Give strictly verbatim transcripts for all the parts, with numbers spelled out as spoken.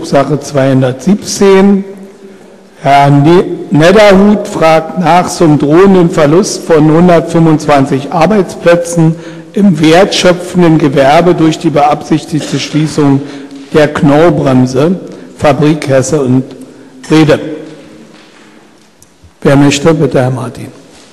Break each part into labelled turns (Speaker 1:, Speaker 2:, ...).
Speaker 1: Drucksache zweihundertsiebzehn. Herr Nedderhut fragt nach zum drohenden Verlust von hundertfünfundzwanzig Arbeitsplätzen im wertschöpfenden Gewerbe durch die beabsichtigte Schließung der Knorr-Bremse, Fabrik Hesse und Wrede. Wer möchte? Bitte, Herr Martin.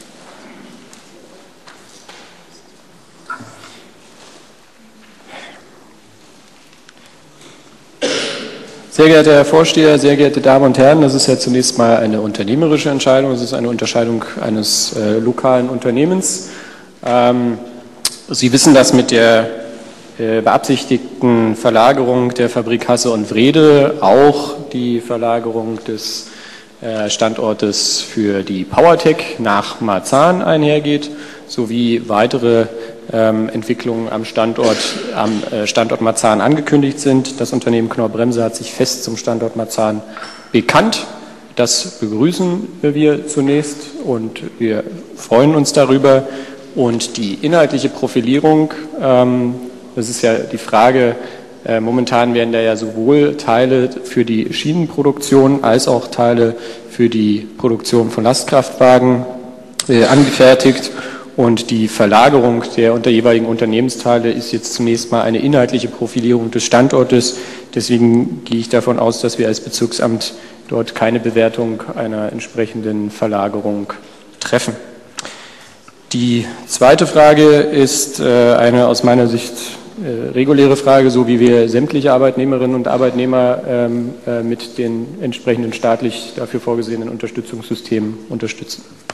Speaker 2: Sehr geehrter Herr Vorsteher, sehr geehrte Damen und Herren, das ist ja zunächst mal eine unternehmerische Entscheidung, es ist eine Unterscheidung eines äh, lokalen Unternehmens. Ähm, Sie wissen, dass mit der äh, beabsichtigten Verlagerung der Fabrik Hasse und Wrede auch die Verlagerung des äh, Standortes für die PowerTech nach Marzahn einhergeht, sowie weitere Ähm, Entwicklungen am Standort, am äh, Standort Marzahn angekündigt sind. Das Unternehmen Knorr-Bremse hat sich fest zum Standort Marzahn bekannt. Das begrüßen wir zunächst und wir freuen uns darüber. Und die inhaltliche Profilierung, ähm, das ist ja die Frage, äh, momentan werden da ja sowohl Teile für die Schienenproduktion als auch Teile für die Produktion von Lastkraftwagen äh, angefertigt. Und die Verlagerung der unter jeweiligen Unternehmensteile ist jetzt zunächst mal eine inhaltliche Profilierung des Standortes. Deswegen gehe ich davon aus, dass wir als Bezirksamt dort keine Bewertung einer entsprechenden Verlagerung treffen. Die zweite Frage ist eine aus meiner Sicht reguläre Frage, so wie wir sämtliche Arbeitnehmerinnen und Arbeitnehmer mit den entsprechenden staatlich dafür vorgesehenen Unterstützungssystemen unterstützen.